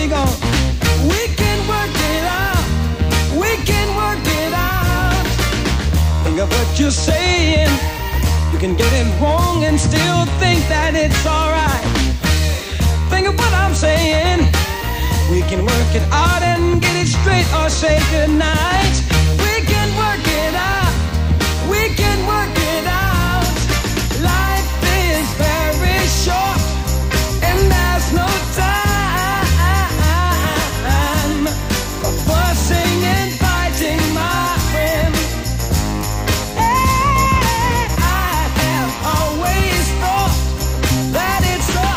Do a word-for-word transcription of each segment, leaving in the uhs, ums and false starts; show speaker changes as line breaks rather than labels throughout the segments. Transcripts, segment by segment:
amigo. We can work it out. We can work it out. Think of what you're saying. You can get it wrong and still think that it's alright. Think of what I'm saying. We can work it out and get it straight or say goodnight. We can work it out. We can work it out. Life is very short and there's no time for fussing and fighting, my friend. Hey, I have always thought that it's a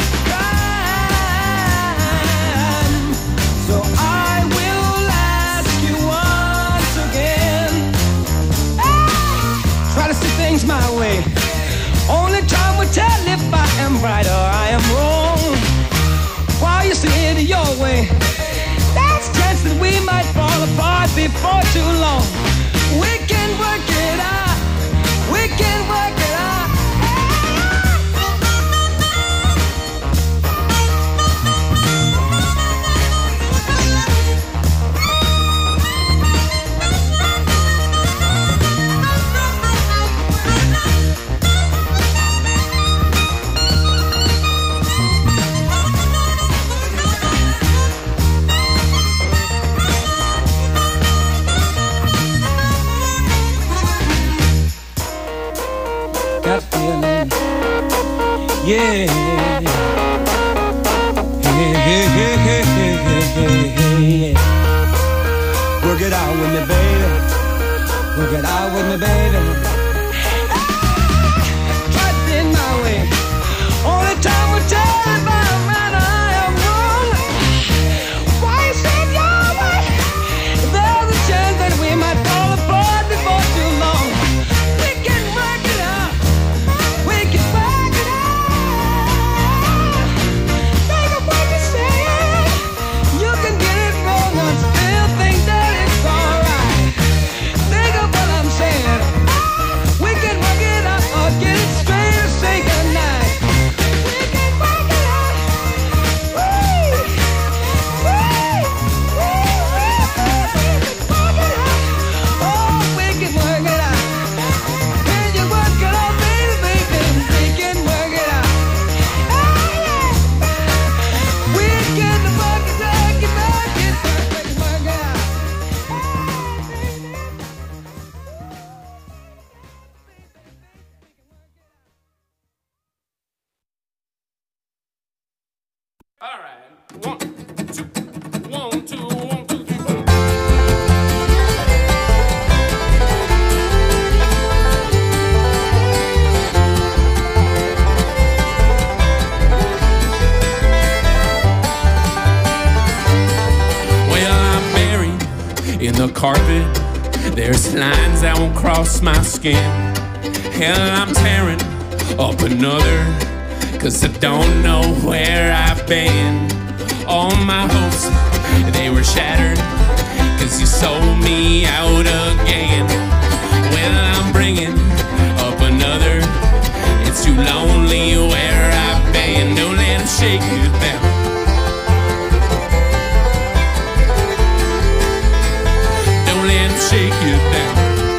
crime. So I will ask you once again. Hey, try to see things my way. Only time will tell if I am right or I am wrong. While you see it your way, there's a chance that we might fall apart before too long. We can work it out. We can work it out. Got feeling, yeah. Hey, hey, hey, hey, hey, hey, hey. Work it out with me, baby. Work it out with me, baby. Try to in my way. Only time will tell if I'm right or I am wrong. Why you say your way? There's a chance that we might fall apart before too long. We can work it out. We can work it out. Think of what you're saying. You can get it wrong and still think that it's alright. Think of what I'm saying. We can work it out or get it straight or say goodnight. We can work it out. Woo! Woo! Woo! We can work it out. Oh, we can work it out. Can you work it out, baby, baby? We can work it out. Oh, yeah. We can work it out, get work it, work it, work it out.
All right. One, two, one, two, one, two, three, four. Well, I'm buried in the carpet. There's lines that won't cross my skin. Hell, I'm tearing up another, 'cause I don't know where I've been. All my hopes, they were shattered, 'cause you sold me out again. Well, I'm bringing up another. It's too lonely where I've been. Don't let them shake you down. Don't let them shake you down.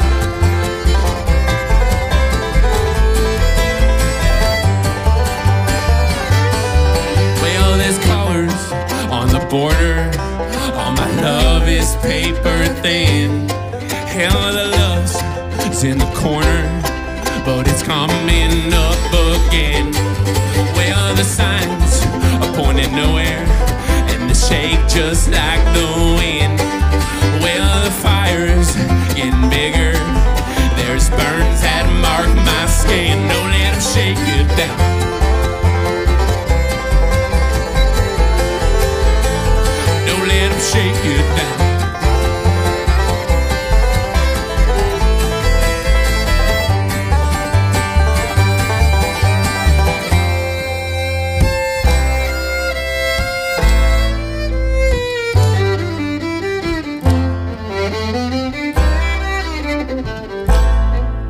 Well, there's colors on the border. All my love is paper thin. Hell, the lust is in the corner, but it's coming up again. Well, the signs are pointing nowhere, and they shake just like the wind. Well, the fire's getting bigger. There's burns that mark my skin. Don't let them shake you down. Don't let them shake you down.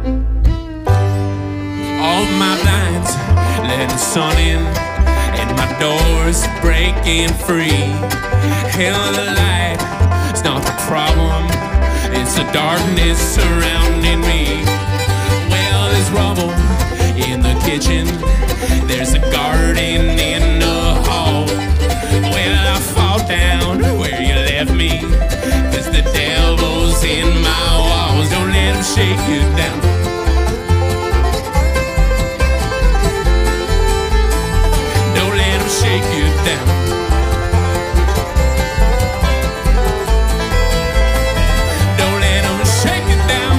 All my blinds let the sun in, and my doors breaking free. Hell, the light is not the problem, it's the darkness surrounding me. Well, there's rubble in the kitchen, there's a garden in the hall. Well, I fall down where you left me, 'cause the devil's in my walls. Don't let him shake you down. Don't let him shake you down. Don't let him shake you down.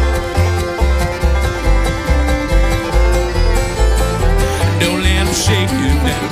Don't let him shake you down.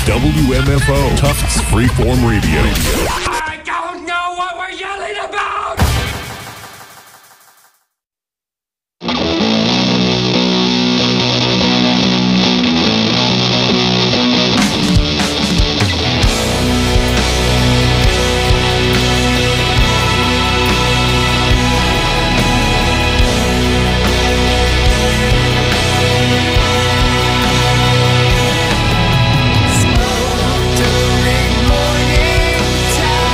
W M F O, Tufts Freeform Radio.
I don't know what we're yelling about!
Smoldering morning time.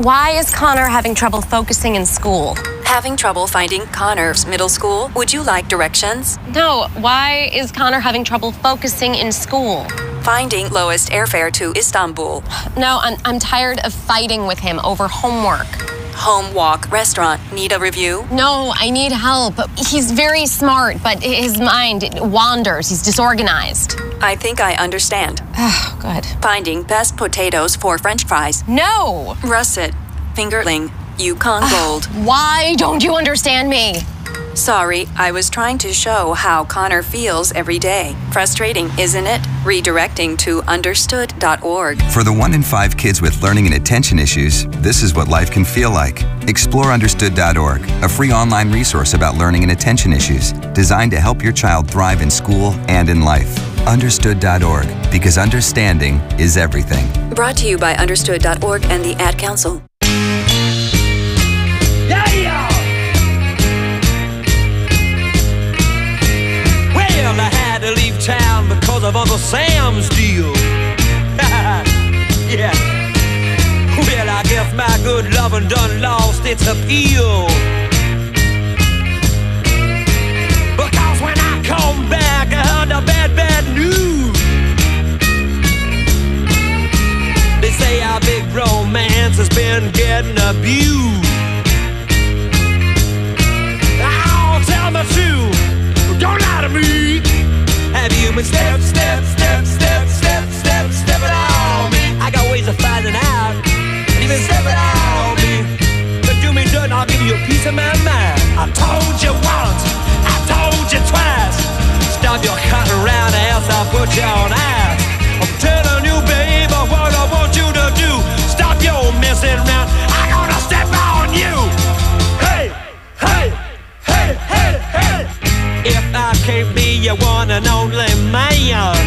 why is Connor having trouble focusing in school?
Having trouble finding Connor's middle school? Would you like directions?
No, why is Connor having trouble focusing in school?
Finding lowest airfare to Istanbul.
No, I'm, I'm tired of fighting with him over homework.
Home walk restaurant. Need a review?
No, I need help. He's very smart, but his mind wanders. He's disorganized.
I think I understand.
Oh, good.
Finding best potatoes for French fries.
No!
Russet. Fingerling. Yukon Gold.
Why don't you understand me?
Sorry, I was trying to show how Connor feels every day. Frustrating, isn't it? Redirecting to understood dot org.
For the one in five kids with learning and attention issues, this is what life can feel like. Explore understood dot org, a free online resource about learning and attention issues, designed to help your child thrive in school and in life. understood dot org, because understanding is everything.
Brought to you by understood dot org and the Ad Council.
Yeah, yeah. Well, I had to leave town because of Uncle Sam's deal. Yeah. Well, I guess my good lovin' done lost its appeal. Because when I come back, I heard the bad, bad news. They say our big romance has been getting abused. Oh, tell me true, don't lie to me. Have you been step, step, step, step, step, step, stepping on me? I got ways of finding out. And even stepping on me. But do me dirt and I'll give you a piece of my mind. I told you once, I told you twice. Stop your cutting around or else I'll put you on ice. I'm telling you, babe, what I want you to do. Stop your messing around, I'm gonna step on you. Hey, hey, hey, hey, hey. If I can't be your one and only man,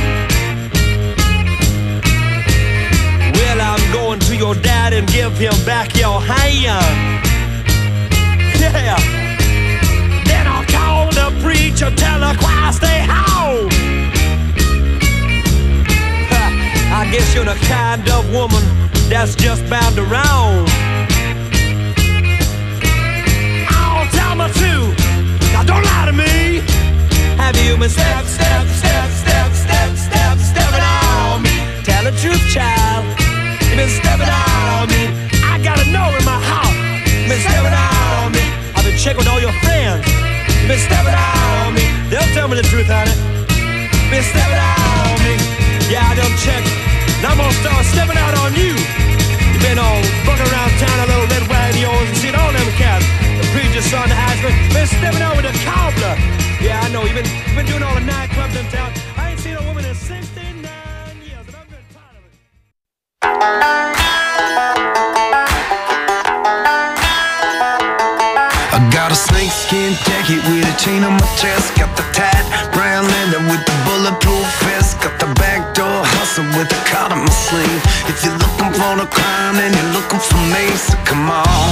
well, I'm going to your dad and give him back your hand. Yeah. Then I'll call the preacher, tell the choir stay home. Ha, I guess you're the kind of woman that's just bound to roam. Oh, tell me too. Now don't lie to me. Have you been step, step, step, step, step, step, stepping on me? Tell the truth, child. You been stepping on me. I gotta know in my heart. You been stepping on me. I've been checking with all your friends. You been stepping on me. They'll tell me the truth, honey. You been stepping on me. Yeah, I done checked. Now I'm gonna start stepping out on you. You been all bugging around town, a little red wagon yours, and seen all them cats. The preacher's son, the husband, been stepping out with a cobbler. Yeah, I know. You've been, you've been doing all the nightclubs in town. I ain't seen a woman in sixty-nine years, and I've been tired of it.
I got a snakeskin jacket with a chain on my chest. Got the tight brown leather with the bulletproof vest. Got the back door hustle with the card on my sleeve. If you're looking for the crime, then you're looking for me. So come on,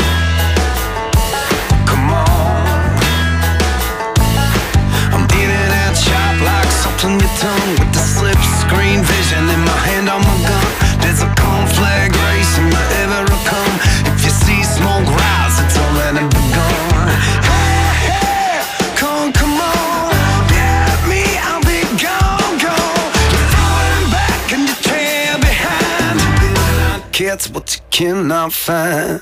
come on. I'm in and out sharp like salt on your tongue, with the slip screen vision in my hand on my gun. There's a conflag racing wherever I come. If you see smoke rise, it's already begun. Hey, hey, come, come on, get me, I'll be gone, gone. You're falling back and you trail behind. You will not get what you cannot find.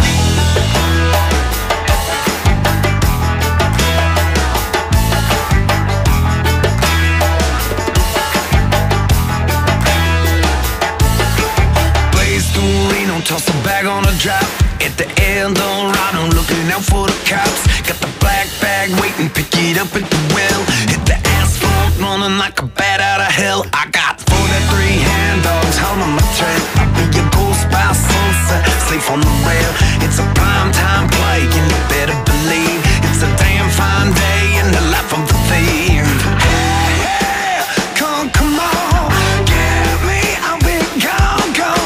Toss a bag on a drop at the Eldorado, looking out for the cops. Got the black bag waiting, pick it up at the well. Hit the asphalt, running like a bat out of hell. I got forty-three hand dogs holding my trail. I'll be your ghost by sunset, safe on the rail. It's a prime time play, and you better believe it's a damn fine day in the life of the thief. Hey, hey, come, come on, get me, I'll be gone, gone.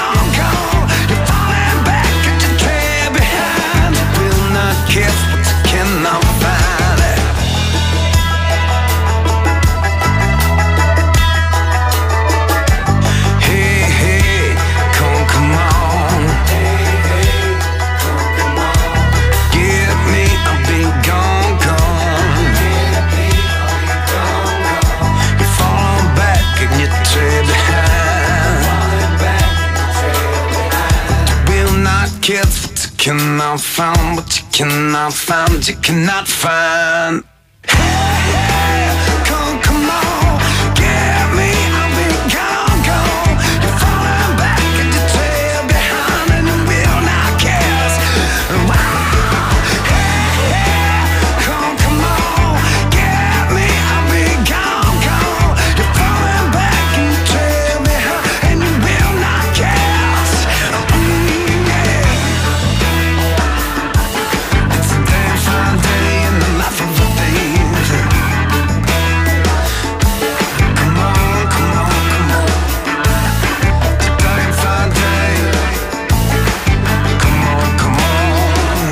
Guess what you cannot find, what you cannot find, you cannot find. Hey, hey, come, come on, get me, I'll be gone, gone. You're falling back at the trail behind and you will not guess. Wow. Hey, hey, come, come on, get me, I'll be gone, gone. You're falling back at the trail behind and you will not guess. Mm, yeah. It's a damn fine day in the life of a thief. Come on, come on, come on. It's a damn fine day. Come on, come on.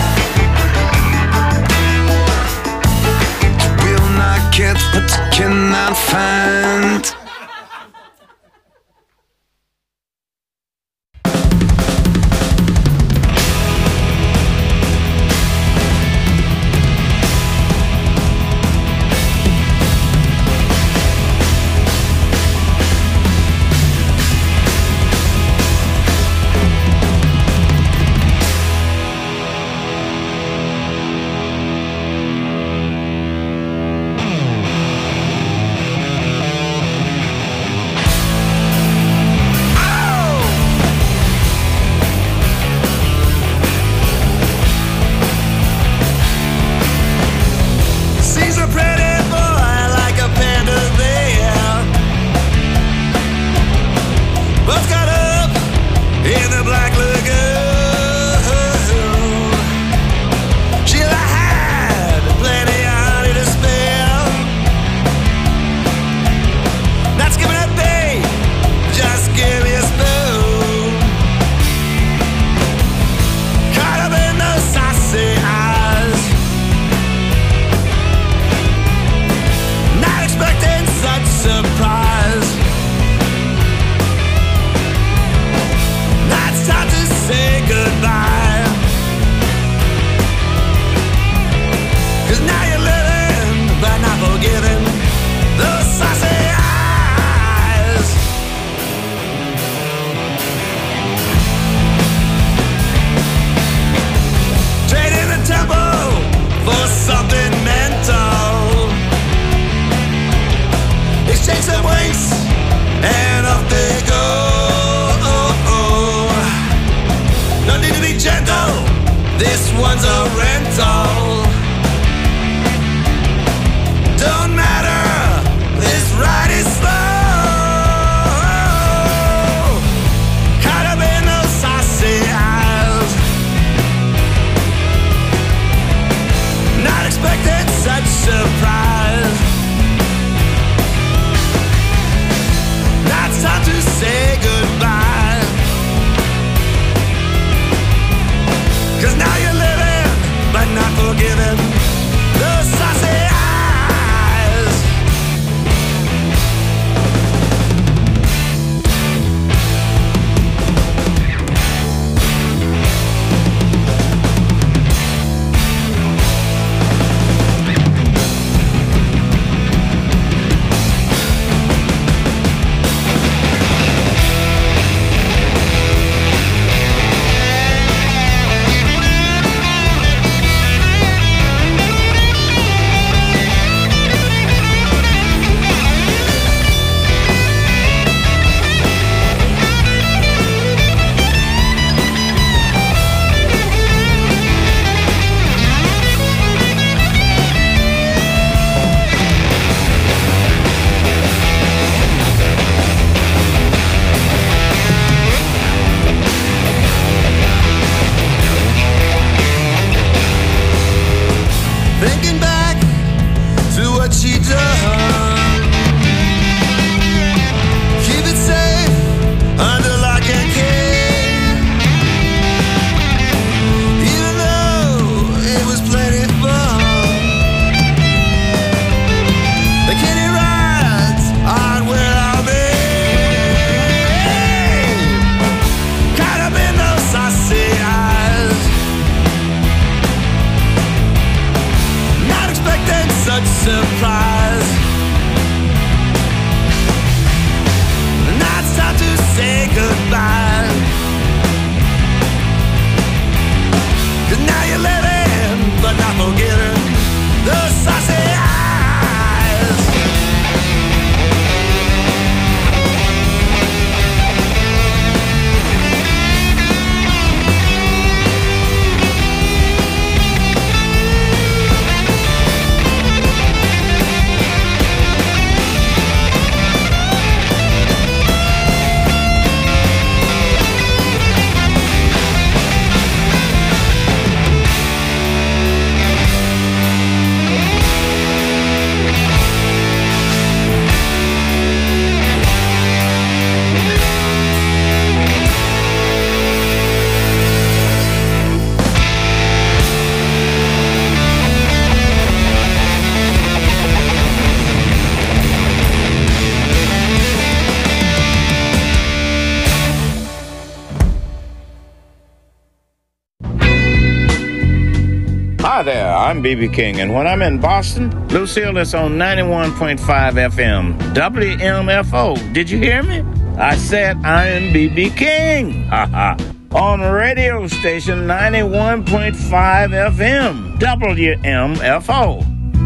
You will not get what you cannot find. Sees a pretty boy like a panda there. Both got up in the Black Lagoon. Sheila had plenty of honey to spare. Not skipping a beat, just give me a spoon. Caught up in those saucy eyes. Not expecting such surprise. Now it's time to say goodbye. 'Cause now you're living, but not forgiving. Those saucy eyes. Trading the tempo for something mental. Exchange some winks and off they go. No need to be gentle, this one's a rental. Don't matter, this ride is slow. Caught up in those saucy eyes. Not expecting such surprise. Now it's time to say goodbye. 'Cause now you're living, but not forgiving. Those saucy eyes. Thinking back to what she done. Keep it safe under lock and key. Even though it was plenty fun. The kiddie rides aren't where I'll be. Caught up in those saucy eyes. Not expecting such surprise.
Hi there, I'm B B King, and when I'm in Boston, Lucille is on ninety-one point five F M, W M F O. Did you hear me? I said I'm B B King. Ha ha. On radio station ninety-one point five F M, W M F O.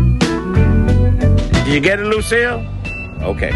Did you get it, Lucille? Okay.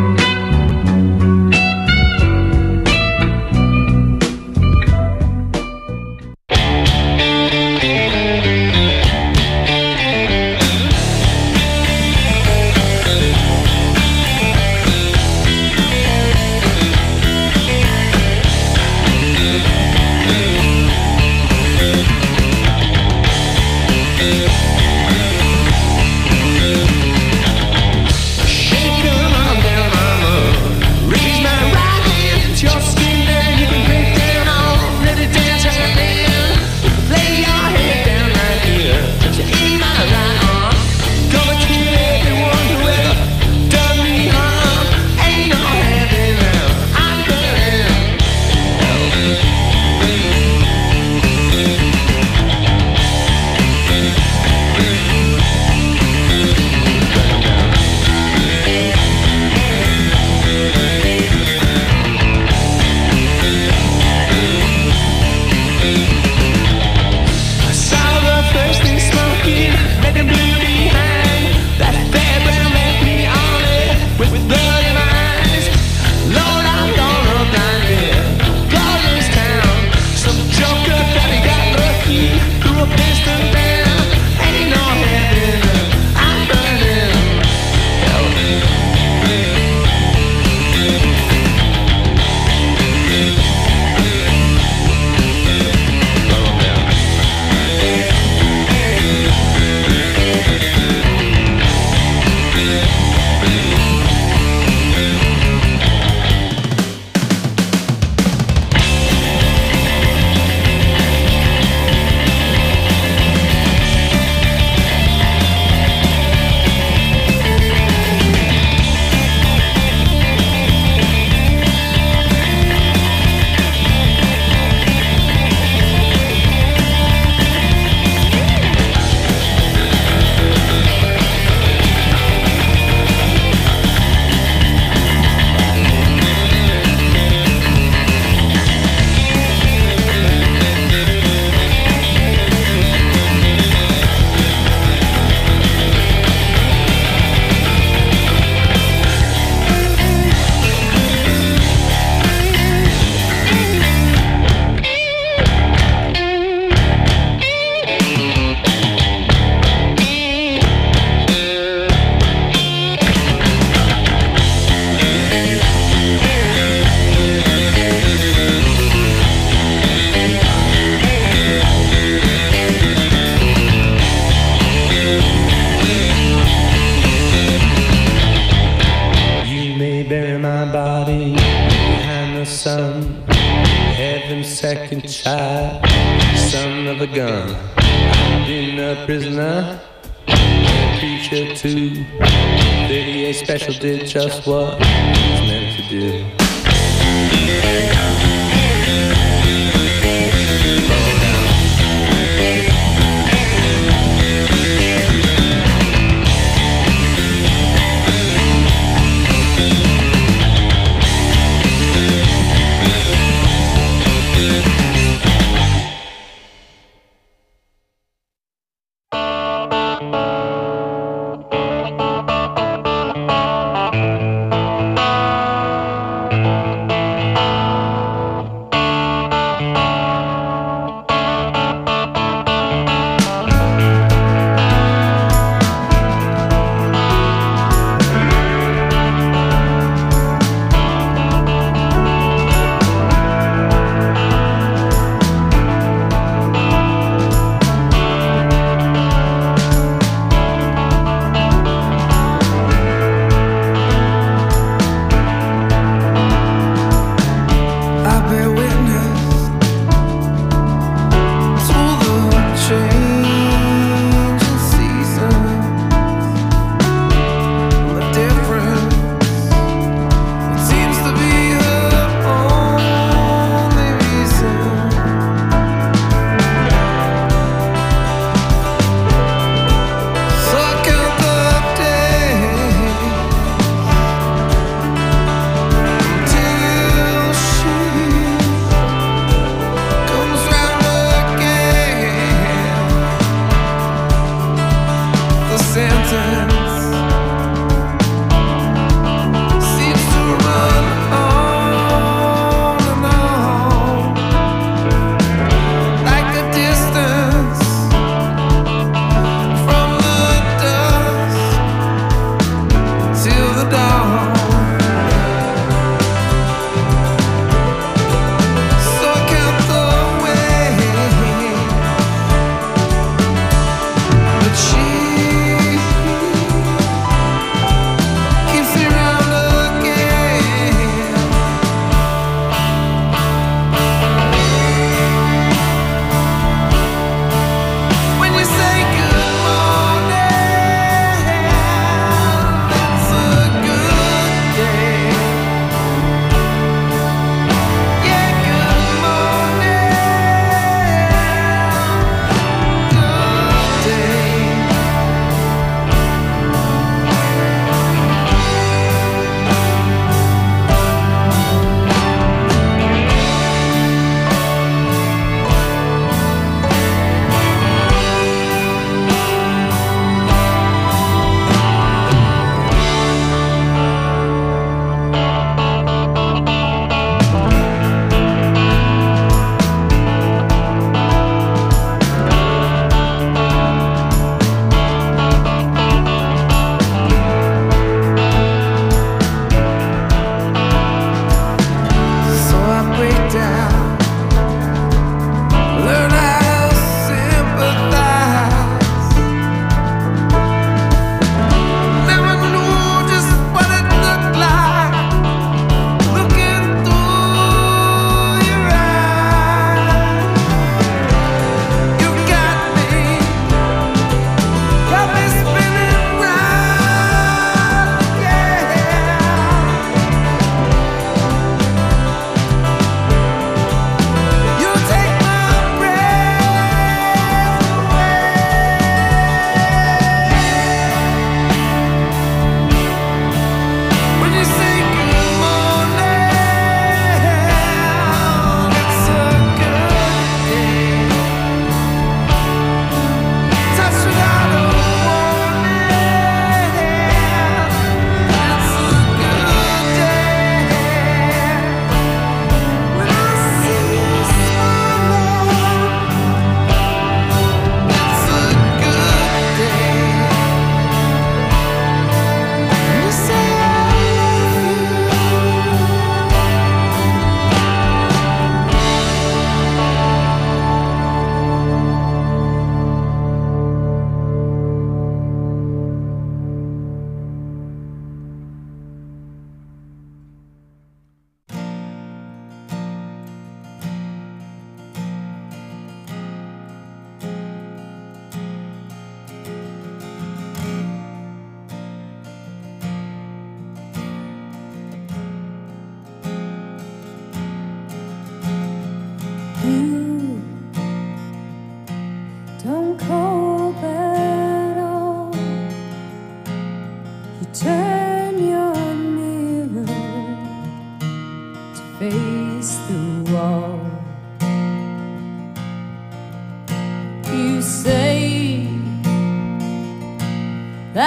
Did just what he's meant to do.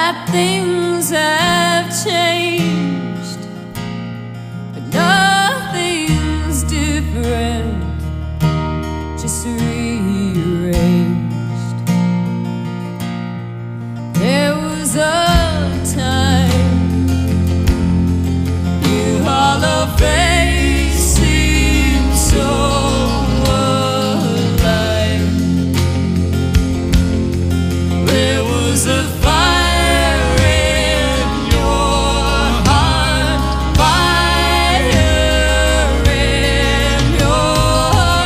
that things have changed, but nothing's different, just rearranged. There was a time you hollow face seemed so alive. There was a fire in your heart, fire in your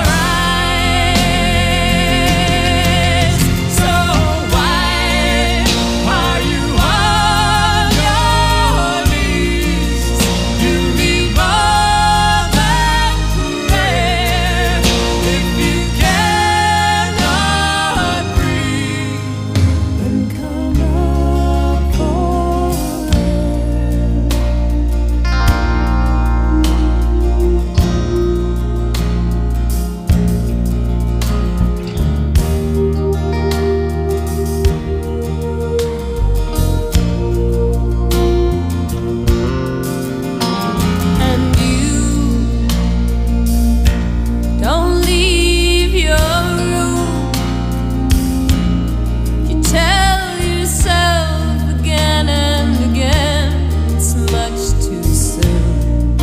eyes. So why are you on your knees? You need more than prayer if you cannot breathe. Then come up for and you don't leave your room. You tell yourself again and again it's much too soon.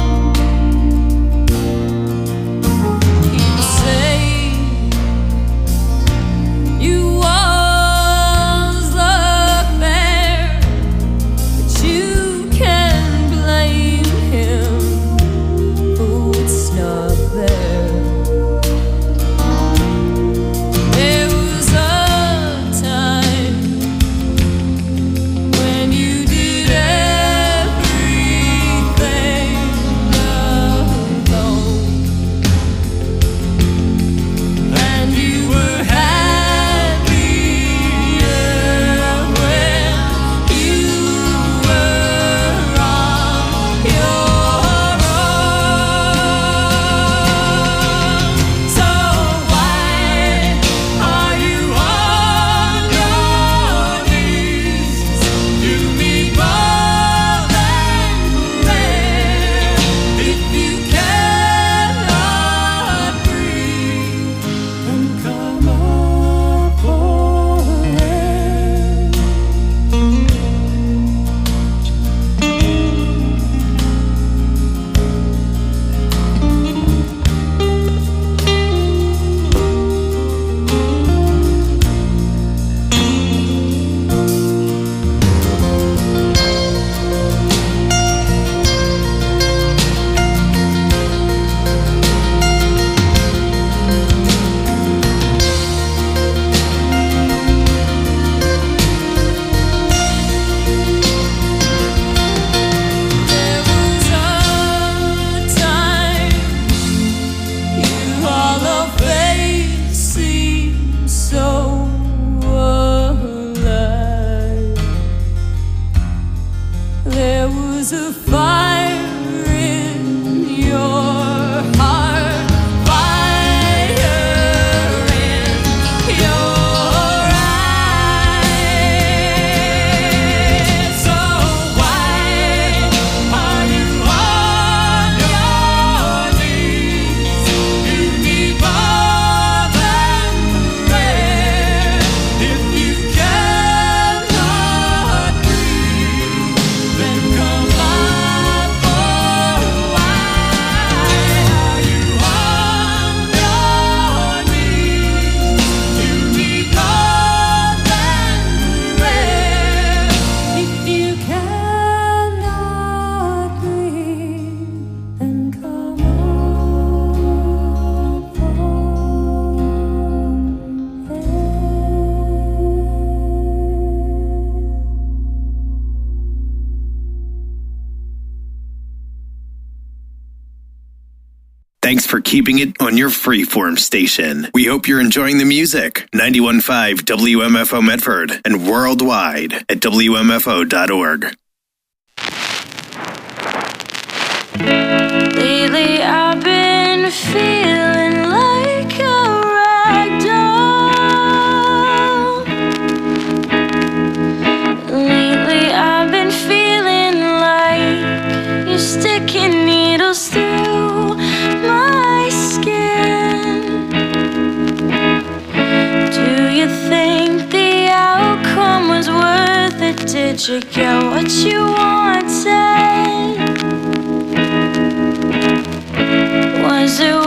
You say you always look there, but you can blame him for what's not there. There was a time when you did everything alone, and you were happier when you were on your own. So why are you on your knees? You need more than prayer if you cannot breathe. Then come up for air. There was a time you hollow face seemed so alive. There was a fire in your heart, fire in your eyes. So why are you on your knees? You need more than prayer if you cannot breathe. Then come up for why are you on your knees? You need more than prayer if you cannot breathe. Then come up for
Thanks for keeping it on your freeform station. We hope you're enjoying the music. ninety-one point five W M F O Medford and worldwide at W M F O dot org.
Lately I've been feeling like a rag doll. Lately
Did you get what you wanted? Was it